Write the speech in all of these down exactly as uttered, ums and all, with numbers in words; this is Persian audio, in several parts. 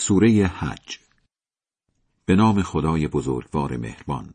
سوره حج. به نام خدای بزرگوار مهربان.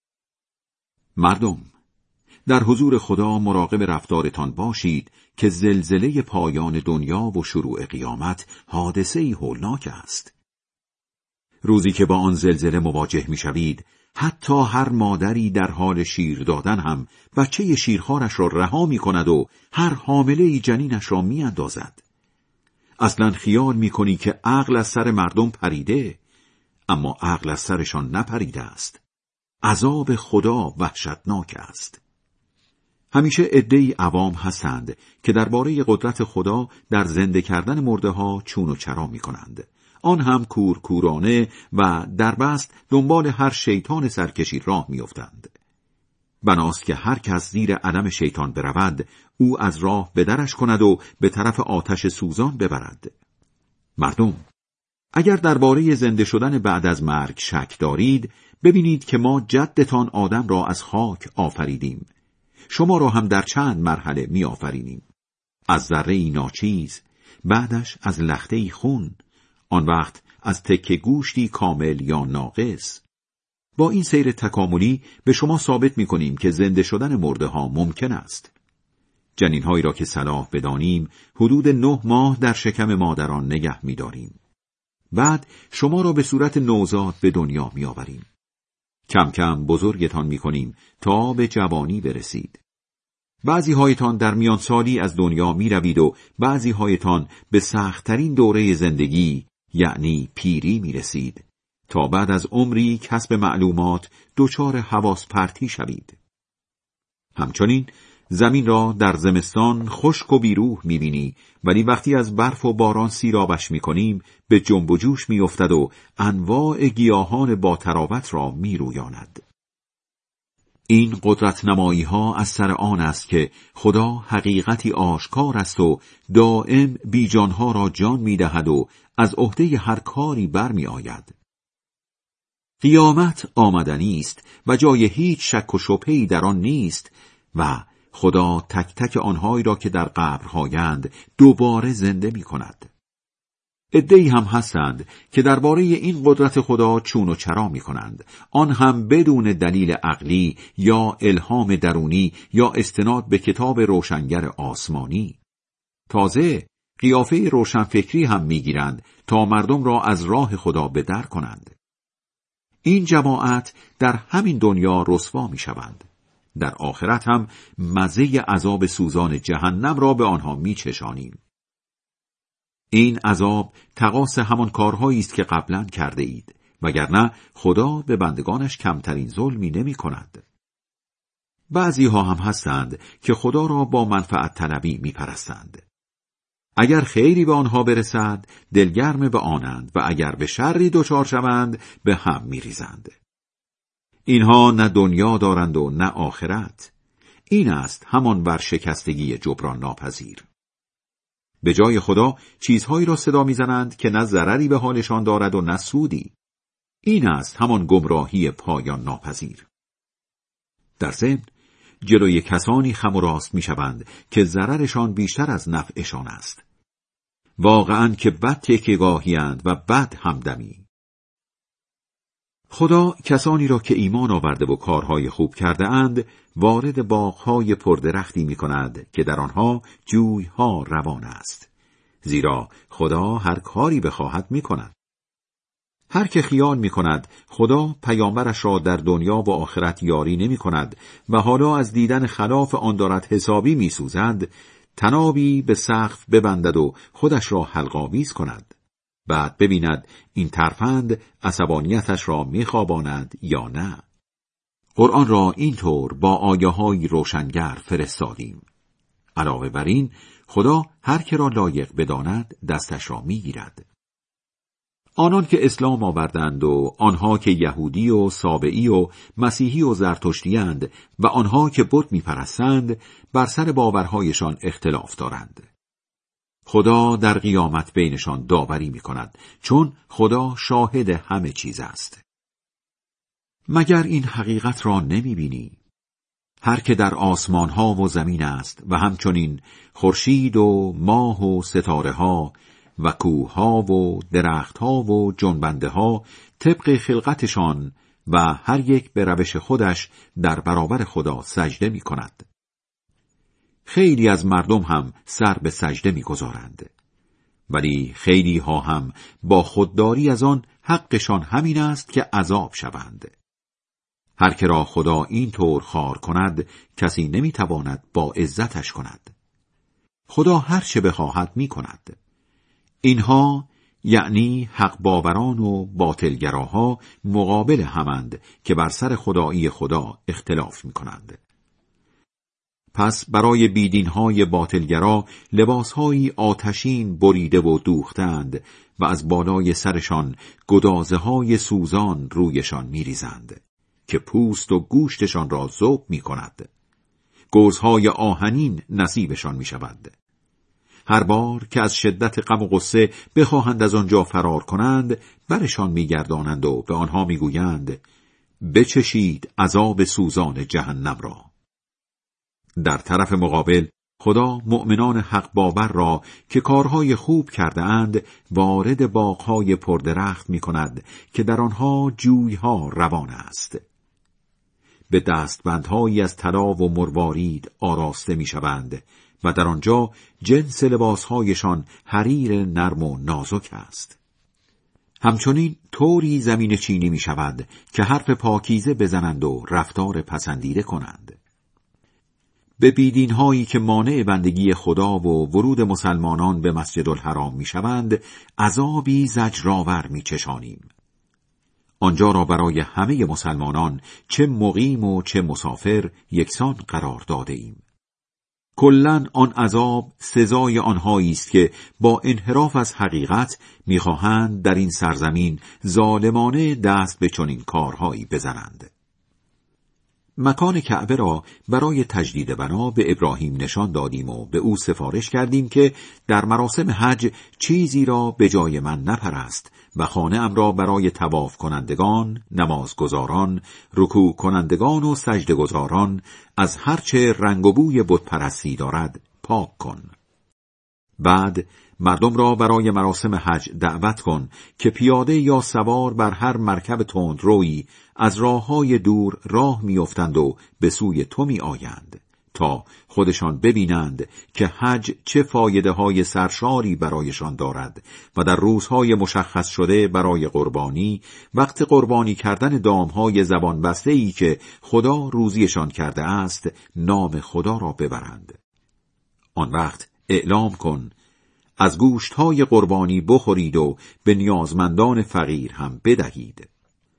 مردم، در حضور خدا مراقب رفتارتان باشید که زلزله پایان دنیا و شروع قیامت حادثه‌ای هولناک است. روزی که با آن زلزله مواجه می‌شوید، حتی هر مادری در حال شیر دادن هم بچه شیرخوارش را رها می‌کند و هر حامله‌ای جنینش را می‌اندازد. اصلا خیال می‌کنی که عقل از سر مردم پریده، اما عقل از سرشان نپریده است. عذاب خدا وحشتناک است. همیشه عده‌ای عوام هستند که درباره قدرت خدا در زنده کردن مرده‌ها چون و چرا می‌کنند. آن هم کورکورانه و دربست دنبال هر شیطان سرکشی راه می‌افتند. بناست که هر کس زیر علم شیطان برود، او از راه بدرش کند و به طرف آتش سوزان ببرد. مردم، اگر درباره زنده شدن بعد از مرگ شک دارید، ببینید که ما جدتان آدم را از خاک آفریدیم. شما را هم در چند مرحله می آفرینیم. از ذره‌ای ناچیز، بعدش از لخته‌ای خون، آن وقت از تکه گوشتی کامل یا ناقص. با این سیر تکاملی به شما ثابت می کنیم که زنده شدن مرده ها ممکن است. جنین هایی را که صلاح بدانیم حدود نه ماه در شکم مادران نگه می داریم. بعد شما را به صورت نوزاد به دنیا می آوریم. کم کم بزرگتان می کنیم تا به جوانی برسید. بعضی هایتان در میان سالی از دنیا می روید و بعضی هایتان به سخت‌ترین دوره زندگی یعنی پیری می رسید تا بعد از عمری کسب معلومات دچار حواس پرتی شوید. همچنین زمین را در زمستان خشک و بیروح می بینی، ولی وقتی از برف و باران سیرابش می کنیم به جنب و جوش می افتد و انواع گیاهان با تراوت را می رویاند. این قدرت نمایی ها از سر آن است که خدا حقیقتی آشکار است و دائم بیجانها را جان می دهد و از عهده هر کاری بر می آید. قیامت آمدنی است و جای هیچ شک و شبهه‌ای در آن نیست و خدا تک تک آنهایی را که در قبرهایند دوباره زنده می کند. عده‌ای هم هستند که درباره این قدرت خدا چون و چرا می کنند، آن هم بدون دلیل عقلی یا الهام درونی یا استناد به کتاب روشنگر آسمانی. تازه قیافه روشنفکری هم می گیرند تا مردم را از راه خدا به در کنند. این جماعت در همین دنیا رسوا می شوند. در آخرت هم مزه عذاب سوزان جهنم را به آنها می چشانیم. این عذاب تقاص همان کارهایی است که قبلا کرده اید، وگرنه خدا به بندگانش کمترین ظلمی نمی کند. بعضی ها هم هستند که خدا را با منفعت طلبی می پرستند. اگر خیری به آنها برسد دلگرم به آنند و اگر به شری دچار شوند به هم می ریزند. اینها نه دنیا دارند و نه آخرت. این است همان ورشکستگی جبران ناپذیر. به جای خدا چیزهایی را صدا می‌زنند که نه ضرری به حالشان دارد و نه سودی. این است همان گمراهی پایان ناپذیر. در ضمن جلوی کسانی خم و راست می‌شوند که ضررشان بیشتر از نفعشان است. واقعاً که بد تکیه‌گاهی‌اند و بد همدمی. خدا کسانی را که ایمان آورده و کارهای خوب کرده اند وارد باغهای پردرختی می کند که در آنها جویها روان است. زیرا خدا هر کاری بخواهد می کند. هر که خیال می کند خدا پیامبرش را در دنیا و آخرت یاری نمی کند و حالا از دیدن خلاف آن دارد حسابی می سوزد، تنابی به سقف ببندد و خودش را حلق‌آویز کند. بعد ببیند این ترفند عصبانیتش را میخواباند یا نه. قرآن را اینطور با آیه‌های روشنگر فرستادیم. علاوه بر این خدا هر که را لایق بداند دستش را میگیرد. آنان که اسلام آوردند و آنها که یهودی و سابئی و مسیحی و زرتشتی‌اند و آنها که بت میپرستند بر سر باورهایشان اختلاف دارند. خدا در قیامت بینشان داوری می کند، چون خدا شاهد همه چیز است. مگر این حقیقت را نمی بینی؟ هر که در آسمان ها و زمین است و همچنین خورشید و ماه و ستاره ها و کوه‌ها و درخت‌ها و جنبنده‌ها طبق خلقتشان و هر یک به روش خودش در برابر خدا سجده می‌کند. خیلی از مردم هم سر به سجده می‌گذارند، ولی خیلی ها هم با خودداری از آن حقشان همین است که عذاب شوند. هر که را خدا این طور خوار کند کسی نمیتواند با عزتش کند. خدا هر چه بخواهد میکند. اینها یعنی حق باوران و باطلگراها مقابل همند که بر سر خدایی خدا اختلاف میکنند. پس برای بیدینهای باطلگرا لباسهایی آتشین بریده و دوختند و از بالای سرشان گدازه های سوزان رویشان میریزند که پوست و گوشتشان را ذوب میکند. گوزهای آهنین نصیبشان میشود. هر بار که از شدت غم و غصه بخواهند از آنجا فرار کنند، برشان میگردانند و به آنها میگویند بچشید عذاب سوزان جهنم را. در طرف مقابل خدا مؤمنان حق باور را که کارهای خوب کرده اند وارد باغهای پردرخت می کند که در آنها جویها روان است. به دستبندهایی از طلا و مروارید آراسته می شوند و در آنجا جنس لباسهایشان حریر نرم و نازک است. همچنین طوری زمین چینی می شود که حرف پاکیزه بزنند و رفتار پسندیده کنند. به بیدین هایی که مانع بندگی خدا و ورود مسلمانان به مسجد الحرام می شوند عذابی زجرآور می چشانیم. آنجا را برای همه مسلمانان چه مقیم و چه مسافر یکسان قرار داده ایم. کلاً آن عذاب سزای آنهایی است که با انحراف از حقیقت می‌خواهند در این سرزمین ظالمانه دست به چنین کارهایی بزنند. مکان کعبه را برای تجدید بنا به ابراهیم نشان دادیم و به او سفارش کردیم که در مراسم حج چیزی را به جای من نپرست و خانه ام را برای طواف کنندگان، نمازگزاران، رکوع کنندگان و سجده‌گزاران از هرچه رنگ و بوی بت پرستی دارد پاک کن. بعد مردم را برای مراسم حج دعوت کن که پیاده یا سوار بر هر مرکب تندرویی از راههای دور راه میافتند و به سوی تو می آیند تا خودشان ببینند که حج چه فایده های سرشاری برایشان دارد و در روزهای مشخص شده برای قربانی وقت قربانی کردن دامهای زبان بسته‌ای که خدا روزیشان کرده است نام خدا را ببرند. آن وقت اعلام کن از گوشتهای قربانی بخورید و به نیازمندان فقیر هم بدهید.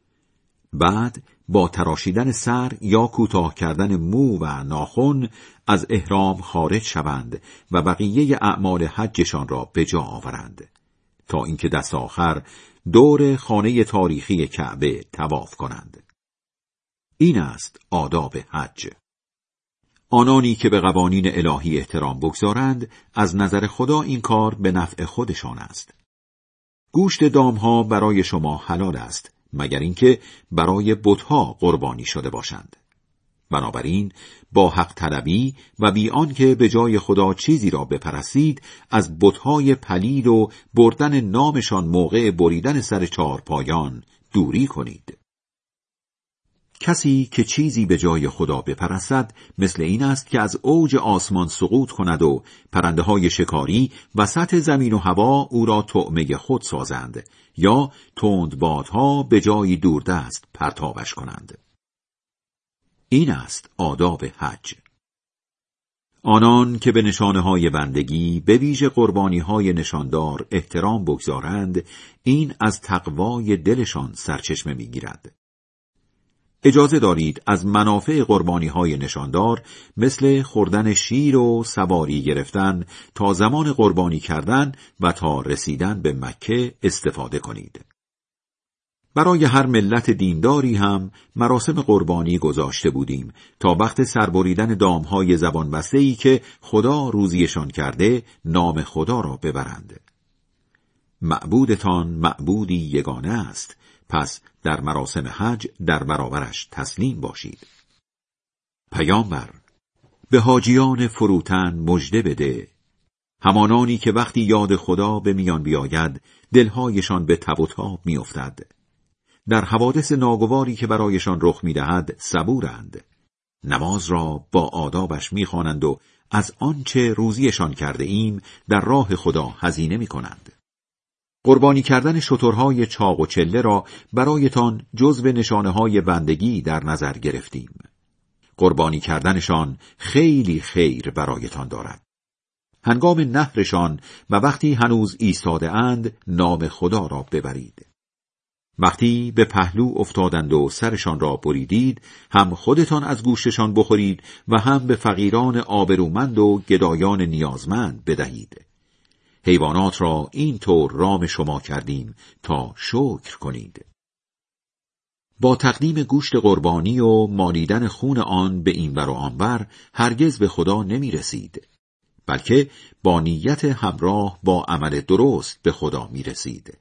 بعد با تراشیدن سر یا کوتاه کردن مو و ناخن از احرام خارج شوند و بقیه اعمال حجشان را به جا آورند تا اینکه دست آخر دور خانه تاریخی کعبه طواف کنند. این است آداب حج. آنانی که به قوانین الهی احترام بگذارند از نظر خدا این کار به نفع خودشان است. گوشت دامها برای شما حلال است مگر اینکه برای بت‌ها قربانی شده باشند. بنابراین با حق طلبی و بی آنکه به جای خدا چیزی را بپرستید از بت‌های پلید و بردن نامشان موقع بریدن سر چهارپایان دوری کنید. کسی که چیزی به جای خدا بپرستد مثل این است که از اوج آسمان سقوط کند و پرنده‌های شکاری وسط زمین و هوا او را طعمه خود سازند یا تندبادها به جای دوردست پرتابش کنند. این است آداب حج. آنان که به نشانه‌های بندگی به ویژه قربانی‌های نشاندار احترام بگذارند این از تقوای دلشان سرچشمه می‌گیرد. اجازه دارید از منافع قربانی‌های نشاندار مثل خوردن شیر و سواری گرفتن تا زمان قربانی کردن و تا رسیدن به مکه استفاده کنید. برای هر ملت دینداری هم مراسم قربانی گذاشته بودیم تا وقت سربریدن دامهای زبان بسته‌ای که خدا روزیشان کرده نام خدا را ببرند. معبودتان معبودی یگانه است، پس در مراسم حج در برابرش تسلیم باشید. پیامبر به حاجیان فروتن مژده بده همانانی که وقتی یاد خدا به میان بیاید دلهایشان به تب و تاب میافتد. در حوادث ناگواری که برایشان رخ میدهد صبورند. نماز را با آدابش میخوانند و از آنچه روزیشان کرده ایم در راه خدا هزینه میکنند. قربانی کردن شترهای چاق و چله را برایتان جزو نشانه‌های بندگی در نظر گرفتیم. قربانی کردنشان خیلی خیر برایتان دارد. هنگام نحرشان و وقتی هنوز ایستاده اند نام خدا را ببرید. وقتی به پهلو افتادند و سرشان را بریدید، هم خودتان از گوشتشان بخورید و هم به فقیران آبرومند و گدایان نیازمند بدهید. حیوانات را این طور رام شما کردیم تا شکر کنید. با تقدیم گوشت قربانی و مالیدن خون آن به این ور و آن ور هرگز به خدا نمی رسید، بلکه با نیت همراه با عمل درست به خدا می رسید.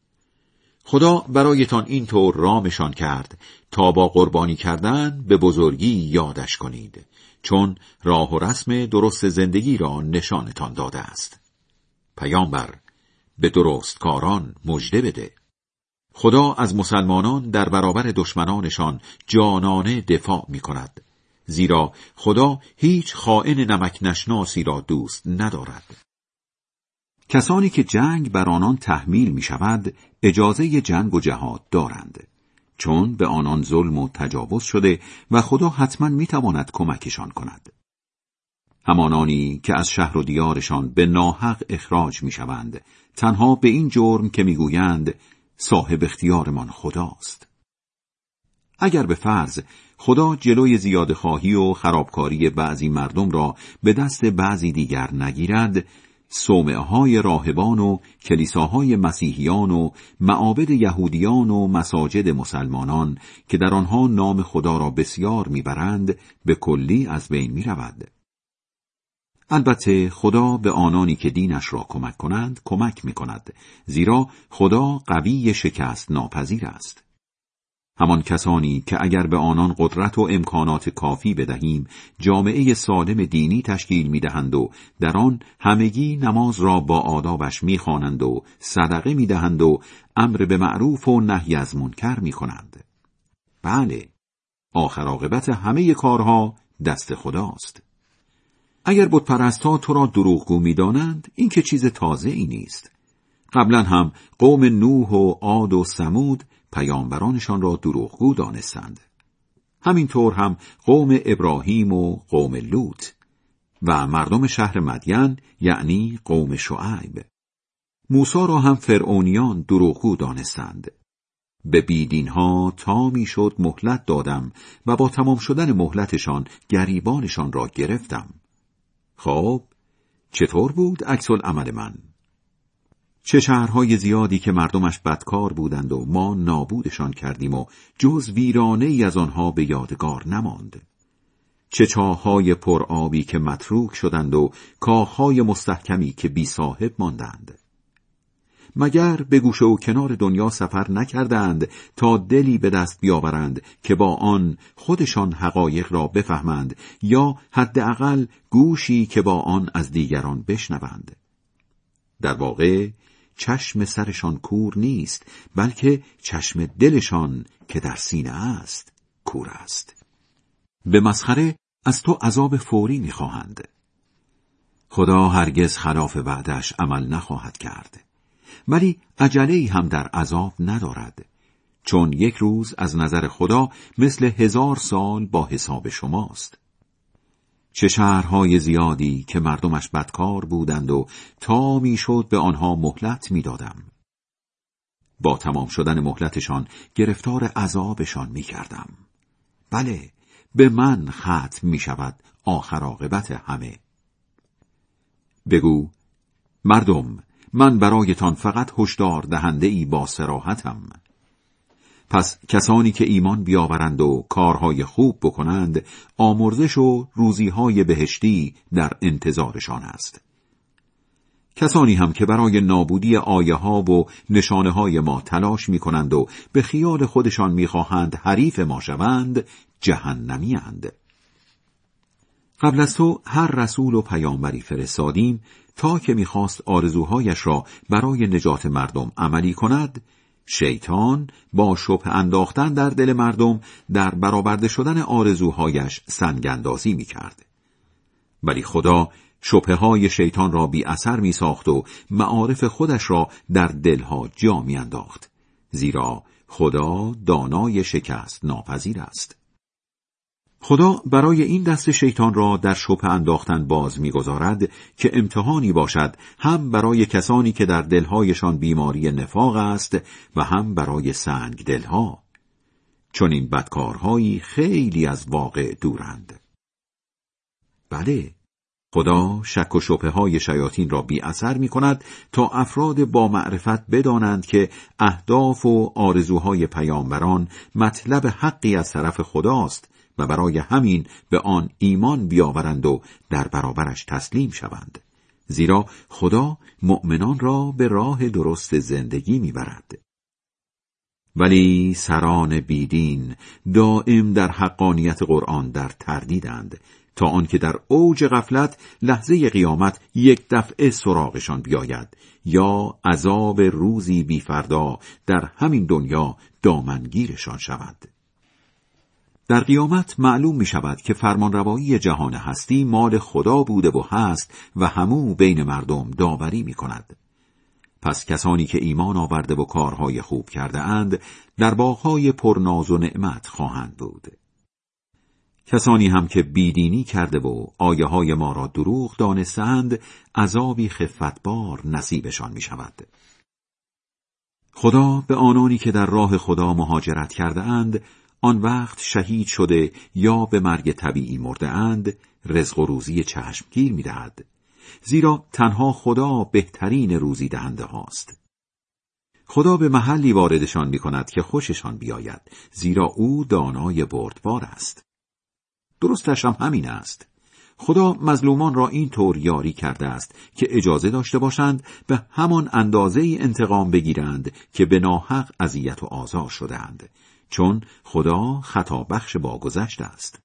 خدا برایتان این طور رامشان کرد تا با قربانی کردن به بزرگی یادش کنید، چون راه و رسم درست زندگی را نشانتان داده است. پیامبر، به درست کاران مژده بده. خدا از مسلمانان در برابر دشمنانشان جانانه دفاع می کند، زیرا خدا هیچ خائن نمک نشناسی را دوست ندارد. کسانی که جنگ بر آنان تحمیل می شود اجازه جنگ و جهاد دارند، چون به آنان ظلم و تجاوز شده و خدا حتما می تواند کمکشان کند. همانانی که از شهر و دیارشان به ناحق اخراج می شوند، تنها به این جرم که می گویند صاحب اختیارمان خداست. اگر به فرض خدا جلوی زیاده خواهی و خرابکاری بعضی مردم را به دست بعضی دیگر نگیرد، صومعه‌های راهبان و کلیساهای مسیحیان و معابد یهودیان و مساجد مسلمانان که در آنها نام خدا را بسیار میبرند به کلی از بین میرود. البته خدا به آنانی که دینش را کمک کنند کمک میکند، زیرا خدا قوی شکست ناپذیر است. همان کسانی که اگر به آنان قدرت و امکانات کافی بدهیم جامعه سالم دینی تشکیل میدهند و در آن همگی نماز را با آدابش میخوانند و صدقه میدهند و امر به معروف و نهی از منکر میکنند. بله، آخر عاقبت همه کارها دست خداست. اگر بت پرستا تو را دروغگو میدانند، این که چیز تازه ای نیست. قبلا هم قوم نوح و عاد و ثمود پیامبرانشان را دروغگو دانستند. همینطور هم قوم ابراهیم و قوم لوط و مردم شهر مدین، یعنی قوم شعیب. موسی را هم فرعونیان دروغگو دانستند. به بیدینها تا میشد مهلت دادم و با تمام شدن مهلتشان گریبانشان را گرفتم. خب چطور بود عکس العمل من؟ چه شهرهای زیادی که مردمش بدکار بودند و ما نابودشان کردیم و جز ویرانه ای از آنها به یادگار نماند. چه چاههای پر آبی که متروک شدند و کاخهای مستحکمی که بی صاحب ماندند. مگر به گوشه و کنار دنیا سفر نکردند تا دلی به دست بیاورند که با آن خودشان حقایق را بفهمند، یا حداقل گوشی که با آن از دیگران بشنوند؟ در واقع چشم سرشان کور نیست، بلکه چشم دلشان که در سینه است کور است. به مسخره از تو عذاب فوری می‌خواهند. خدا هرگز خلاف وعده‌اش عمل نخواهد کرد، ولی عجله‌ای هم در عذاب ندارد، چون یک روز از نظر خدا مثل هزار سال با حساب شماست. چه شهرهای زیادی که مردمش بدکار بودند و تا میشد به آنها مهلت میدادم. با تمام شدن مهلتشان گرفتار عذابشان میکردم. بله، به من ختم میشود آخر عاقبت همه. بگو مردم، من برایتان فقط هشدار دهنده ای با صراحتم. پس کسانی که ایمان بیاورند و کارهای خوب بکنند، آمرزش و روزیهای بهشتی در انتظارشان است. کسانی هم که برای نابودی آیه ها و نشانه های ما تلاش می کنند و به خیال خودشان می خواهند حریف ما شوند، جهنمی اند. قبل از تو هر رسول و پیامبری فرستادیم تا که می‌خواست آرزوهایش را برای نجات مردم عملی کند. شیطان با شبهه انداختن در دل مردم در برآورده شدن آرزوهایش سنگ‌اندازی می‌کرد. ولی خدا شبهه‌های شیطان را بی اثر می‌ساخت و معارف خودش را در دلها جا می‌انداخت، زیرا خدا دانای شکست ناپذیر است. خدا برای این دست شیطان را در شبهه انداختن باز می‌گذارد که امتحانی باشد، هم برای کسانی که در دلهایشان بیماری نفاق است و هم برای سنگ دلها، چون این بدکارهایی خیلی از واقع دورند. بله، خدا شک و شبهه های شیاطین را بی اثر می کند تا افراد با معرفت بدانند که اهداف و آرزوهای پیامبران مطلب حقی از طرف خداست و برای همین به آن ایمان بیاورند و در برابرش تسلیم شوند، زیرا خدا مؤمنان را به راه درست زندگی می برد. ولی سران بیدین دائم در حقانیت قرآن در تردیدند، تا آنکه در اوج غفلت لحظه قیامت یک دفعه سراغشان بیاید یا عذاب روزی بی فردا در همین دنیا دامنگیرشان شود. در قیامت معلوم می شود که فرمانروایی جهان هستی مال خدا بوده و هست و همو بین مردم داوری می کند. پس کسانی که ایمان آورده و کارهای خوب کرده اند در باغهای پرناز و نعمت خواهند بود. کسانی هم که بیدینی کرده و آیه های ما را دروغ دانستند عذابی خفتبار نصیبشان می شود. خدا به آنانی که در راه خدا مهاجرت کرده اند، آن وقت شهید شده یا به مرگ طبیعی مرده اند، رزق و روزی چشمگیر می دهد، زیرا تنها خدا بهترین روزی دهنده هاست. خدا به محلی واردشان می کند که خوششان بیاید، زیرا او دانای بردبار است. درستش هم همین است. خدا مظلومان را این طور یاری کرده است که اجازه داشته باشند به همان اندازه انتقام بگیرند که به ناحق اذیت و آزار شدند، چون خدا خطا بخش باگذشت است.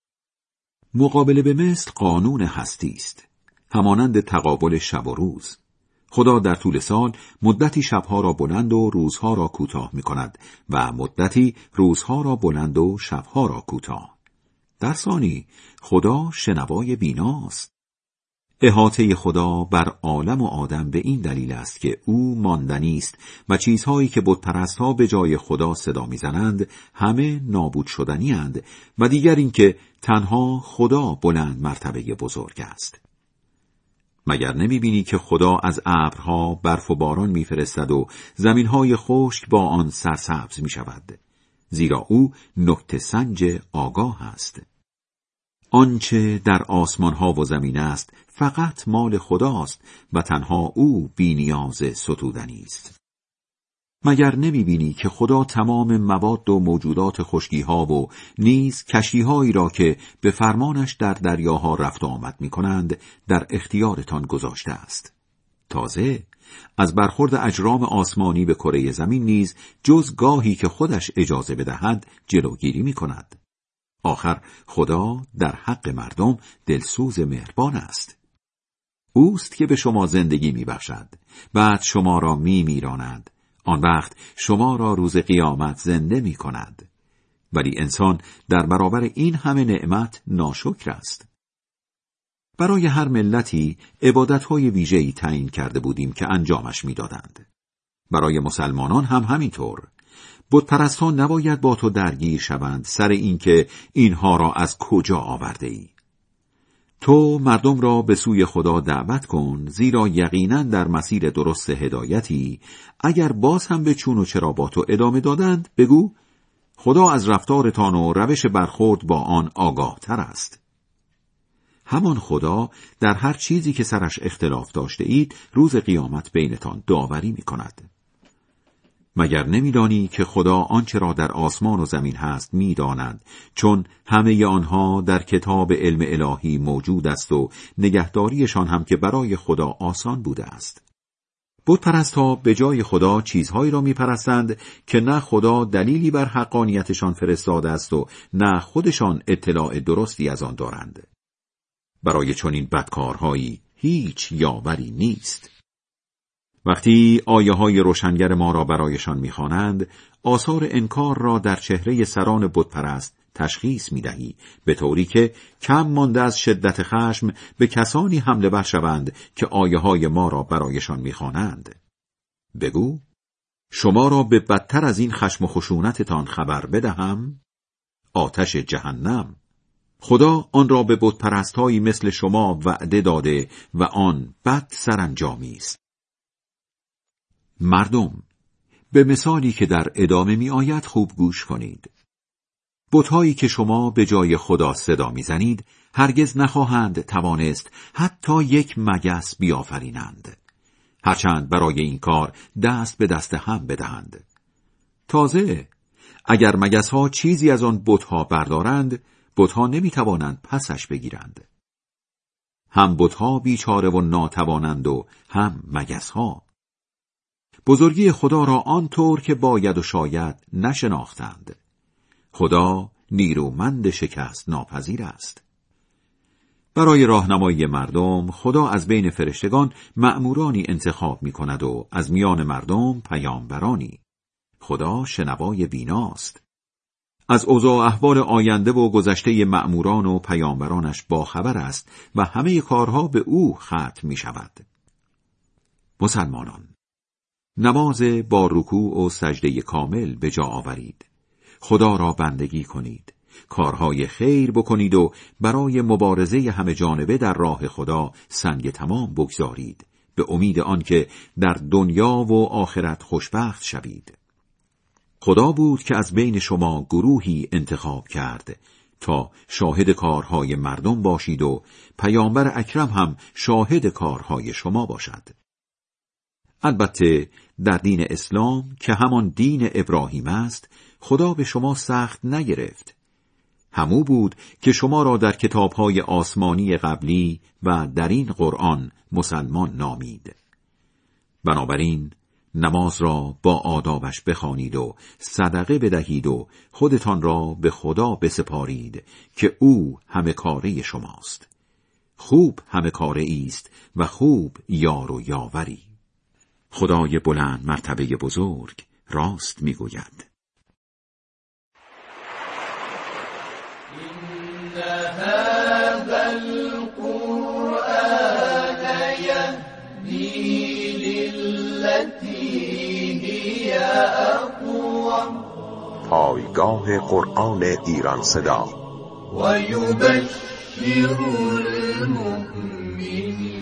مقابله به مثل قانون هستی است، همانند تقابل شب و روز. خدا در طول سال مدتی شبها را بلند و روزها را کوتاه می کند و مدتی روزها را بلند و شبها را کوتاه. در ثانی خدا شنوای بیناست. احاطه خدا بر عالم و آدم به این دلیل است که او ماندنی است و چیزهایی که بت‌پرست‌ها به جای خدا صدا می‌زنند همه نابود شدنی اند و دیگر این که تنها خدا بلند مرتبه بزرگ است. مگر نمی‌بینی که خدا از ابرها برف و باران می‌فرستد و زمین‌های خشک با آن سرسبز می‌شود، زیرا او نکته سنج آگاه است. آنچه در آسمان ها و زمین است فقط مال خداست و تنها او بی نیاز ستودنی است. مگر نمی بینی که خدا تمام مواد و موجودات خشکی ها و نیز کشتی هایی را که به فرمانش در دریاها رفت و آمد می کنند در اختیارتان گذاشته است؟ تازه از برخورد اجرام آسمانی به کره زمین نیز جز گاهی که خودش اجازه بدهد جلوگیری می کند. آخر خدا در حق مردم دلسوز مهربان است. اوست که به شما زندگی می بخشد، بعد شما را می میراند، آن وقت شما را روز قیامت زنده می کند. ولی انسان در برابر این همه نعمت ناشکر است. برای هر ملتی عبادت‌های ویژه‌ای تعیین کرده بودیم که انجامش می‌دادند. برای مسلمانان هم همینطور. بت‌پرستان نباید با تو درگیر شوند سر اینکه اینها را از کجا آورده ای. تو مردم را به سوی خدا دعوت کن، زیرا یقینا در مسیر درست هدایتی. اگر باز هم به چون و چرا با تو ادامه دادند، بگو خدا از رفتارتان و روش برخورد با آن آگاه تر است. همان خدا در هر چیزی که سرش اختلاف داشته اید روز قیامت بینتان داوری می کند. مگر نمی‌دانی که خدا آنچه را در آسمان و زمین هست می‌داند، چون همه آنها در کتاب علم الهی موجود است و نگهداریشان هم که برای خدا آسان بوده است. بت‌پرست‌ها به جای خدا چیزهایی را می‌پرستند که نه خدا دلیلی بر حقانیتشان فرستاده است و نه خودشان اطلاع درستی از آن دارند. برای چنین بدکارهایی هیچ یاوری نیست. وقتی آیه های روشنگر ما را برایشان می‌خوانند، آثار انکار را در چهره سران بتپرست تشخیص می‌دهی، به طوری که کم مانده از شدت خشم به کسانی حمله ور شوند که آیه های ما را برایشان می‌خوانند. بگو، شما را به بدتر از این خشم و خشونتتان خبر بدهم؟ آتش جهنم. خدا آن را به بتپرست‌هایی مثل شما وعده داده و آن بد سرانجامی است. مردم، به مثالی که در ادامه می آید خوب گوش کنید. بت‌هایی که شما به جای خدا صدا می زنید، هرگز نخواهند توانست حتی یک مگس بیافرینند، هرچند برای این کار دست به دست هم بدهند. تازه اگر مگس‌ها چیزی از آن بت‌ها بردارند، بت‌ها نمی توانند پسش بگیرند. هم بت‌ها بیچاره و ناتوانند و هم مگس‌ها. بزرگی خدا را آنطور که باید و شاید نشناختند. خدا نیرومند شکست ناپذیر است. برای راهنمایی مردم، خدا از بین فرشتگان مأمورانی انتخاب می کند و از میان مردم پیامبرانی. خدا شنوای بیناست. از اوضاع احوال آینده و گذشته مأموران و پیامبرانش باخبر است و همه کارها به او ختم می شود. مسلمانان، نماز با رکوع و سجده کامل به جا آورید. خدا را بندگی کنید. کارهای خیر بکنید و برای مبارزه همه جانبه در راه خدا سنگ تمام بگذارید، به امید آنکه در دنیا و آخرت خوشبخت شوید. خدا بود که از بین شما گروهی انتخاب کرد تا شاهد کارهای مردم باشید و پیامبر اکرم هم شاهد کارهای شما باشد. البته در دین اسلام که همان دین ابراهیم است، خدا به شما سخت نگرفت. همو بود که شما را در کتابهای آسمانی قبلی و در این قرآن مسلمان نامید. بنابراین نماز را با آدابش بخوانید و صدقه بدهید و خودتان را به خدا بسپارید که او همه کاره شماست. خوب همه کاره است و خوب یار و یاوری. خدای بلند مرتبه بزرگ راست میگوید. إن هذا القرآن يهدي للتي هي أقوم. پایگاه قرآن ایران صدا. و یبشر المؤمنین